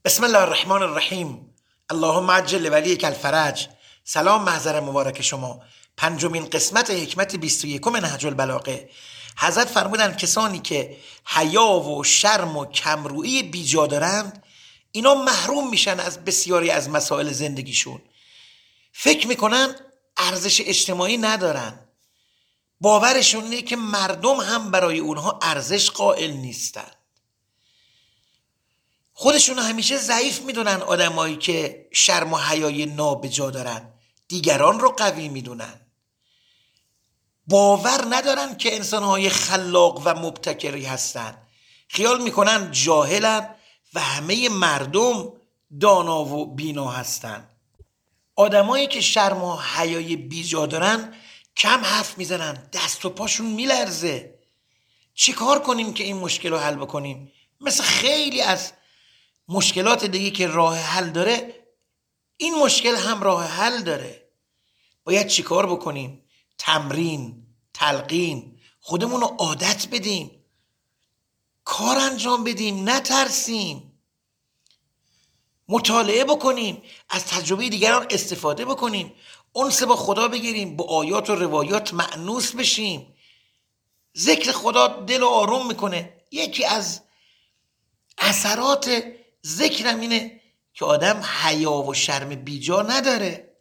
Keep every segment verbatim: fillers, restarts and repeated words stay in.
بسم الله الرحمن الرحیم. اللهم عجل ولیک الفرج. سلام محضر مبارک شما. پنجمین قسمت حکمت بیست و یکم نهج البلاغه. حضرت فرمودن کسانی که حیا و شرم و کمرویی بیجا دارند اینا محروم میشن از بسیاری از مسائل زندگیشون. فکر میکنن ارزش اجتماعی ندارن. باورشون اینه که مردم هم برای اونها ارزش قائل نیستن. خودشون همیشه ضعیف میدونن آدمایی که شرم و حیای نابجا دارن، دیگران رو قوی میدونن. باور ندارن که انسانهای خلاق و مبتکری هستن. خیال میکنن جاهلن و همه مردم دانا و بینا هستن. آدمایی که شرم و حیای بیجا دارن کم حرف میزنن، دست و پاشون میلرزه. چی کار کنیم که این مشکل رو حل بکنیم؟ مثل خیلی از مشکلات دیگه که راه حل داره، این مشکل هم راه حل داره. باید چی کار بکنیم؟ تمرین، تلقین، خودمون رو عادت بدیم، کار انجام بدیم، نترسیم، مطالعه بکنیم، از تجربه دیگران استفاده بکنیم، انس با خدا بگیریم، با آیات و روایات مأنوس بشیم. ذکر خدا دل رو آروم میکنه. یکی از اثرات ذکرم اینه که آدم حیا و شرم بیجا نداره.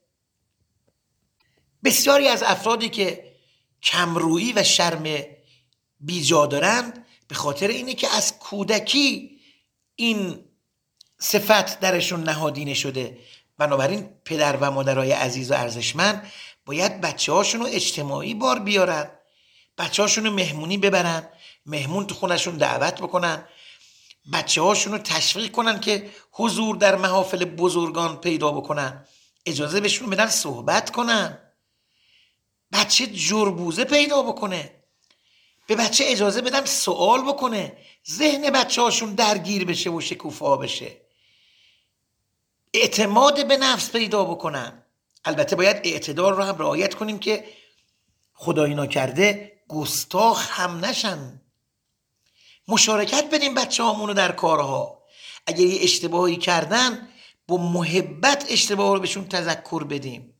بسیاری از افرادی که کمرویی و شرم بیجا دارند به خاطر اینه که از کودکی این صفت درشون نهادینه شده. بنابراین پدر و مادرای عزیز و ارزشمند باید بچه هاشون رو اجتماعی بار بیارن، بچه هاشون رو مهمونی ببرن، مهمون تو خونشون دعوت بکنن، بچه هاشون رو تشویق کنن که حضور در محافل بزرگان پیدا بکنن، اجازه بهشون بدن صحبت کنن، بچه جربوزه پیدا بکنه، به بچه اجازه بدن سوال بکنه، ذهن بچه هاشون درگیر بشه و شکوفا بشه، اعتماد به نفس پیدا بکنن. البته باید اعتدال رو هم رعایت کنیم که خدایی ناکرده گستاخ هم نشن. مشارکت بدیم بچه هامونو در کارها. اگر یه اشتباهی کردن با محبت اشتباه رو بهشون تذکر بدیم.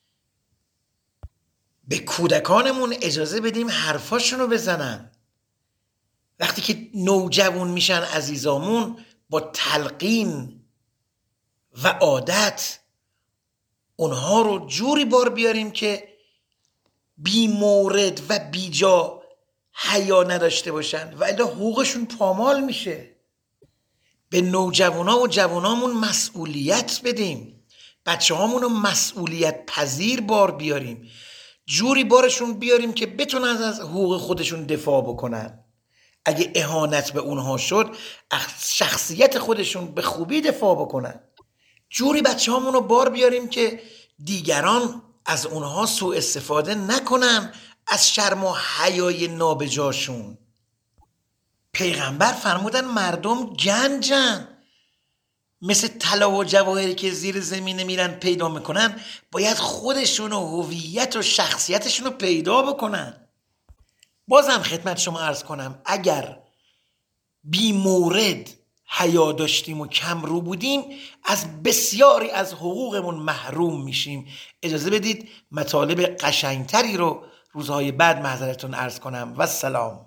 به کودکانمون اجازه بدیم حرفاشونو بزنن. وقتی که نوجوان میشن عزیزامون، با تلقین و عادت اونها رو جوری بار بیاریم که بی مورد و بی جا حیا نداشته باشن و الا حقوقشون پامال میشه. به نوجوانا و جوانامون مسئولیت بدیم. بچه هامون رو مسئولیت پذیر بار بیاریم، جوری بارشون بیاریم که بتونن از حقوق خودشون دفاع بکنن. اگه اهانت به اونها شد، شخصیت خودشون به خوبی دفاع بکنن. جوری بچه هامون رو بار بیاریم که دیگران از اونها سوء استفاده نکنن از شرم و حیای نابجاشون. پیغمبر فرمودن مردم گنجن، مثل طلا و جواهری که زیر زمین میرن پیدا میکنن. باید خودشون و هویت و شخصیتشون رو پیدا بکنن. بازم خدمت شما عرض کنم، اگر بی مورد حیا داشتیم و کم رو بودیم، از بسیاری از حقوقمون محروم میشیم. اجازه بدید مطالب قشنگتری رو روزهای بعد محضرتون عرض کنم و سلام.